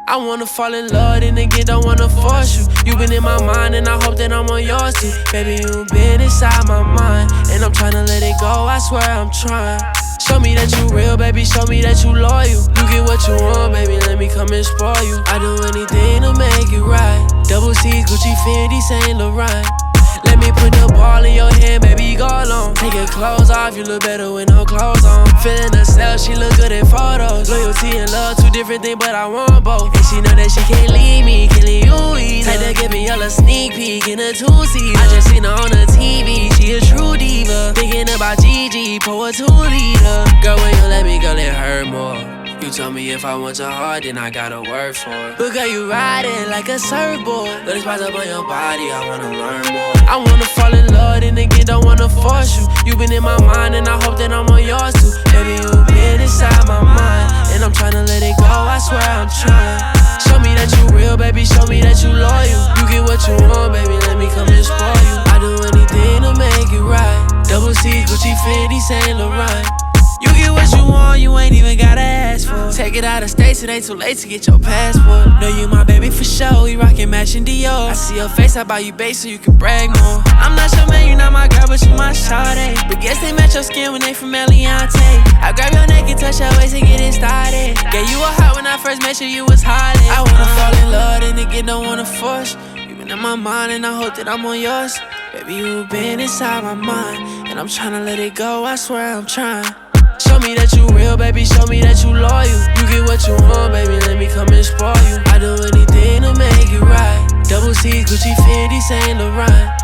I wanna fall in love and again don't wanna force you. You been in my mind and I hope that I'm on yours too. Baby, you been inside my mind and I'm tryna let it go, I swear I'm trying. Show me that you real, baby, show me that you loyal. You get what you want, baby, let me come and spoil you. I do anything to make it right. Double C, Gucci, Fendi, Saint Laurent. Let me put the ball in your hand, baby, go long. Take your clothes off, you look better with no clothes on. Feeling herself, she look good in photos. Loyalty and love, two different things, but I want both. And she know that she can't leave me, can't leave you easy. Type to give me a little sneak peek in a two-seater. I just seen her on the TV, she a true diva. Thinking about Gigi, pour a 2-liter. Girl, when you let me go, let her more. You told me if I want your heart, then I gotta work for it. But girl, you ride it like a surfboard. Let it spots up on your body, I wanna learn more. I wanna fall in love and again don't wanna force you. You been in my mind and I hope that I'm on yours too. Baby, you been inside my mind and I'm tryna let it go, I swear I'm trying. Show me that you real, baby, show me that you loyal. You get what you want, baby, let me come and spoil you. I do anything to make it right. Double C, Gucci, Fendi, Saint Laurent. You get what you want, you ain't even gotta ask for. Take it out of states, it ain't too late to get your passport. Know you my baby for sure, we rockin' matching Dior. I see your face, I buy you base so you can brag more. I'm not your man, you not my girl, but you my shawty. But guess they match your skin when they from Eliante. I grab your neck and touch your waist and get it started. Yeah, you were hot when I first met you, you was hot. I wanna fall in love and again don't wanna force. You been in my mind and I hope that I'm on yours. Baby, you been inside my mind and I'm tryna let it go, I swear I'm trying. Show me that you real, baby, show me that you loyal. You get what you want, baby, let me come and spoil you. I do anything to make it right. Double C, Gucci, Fendi, Saint Laurent.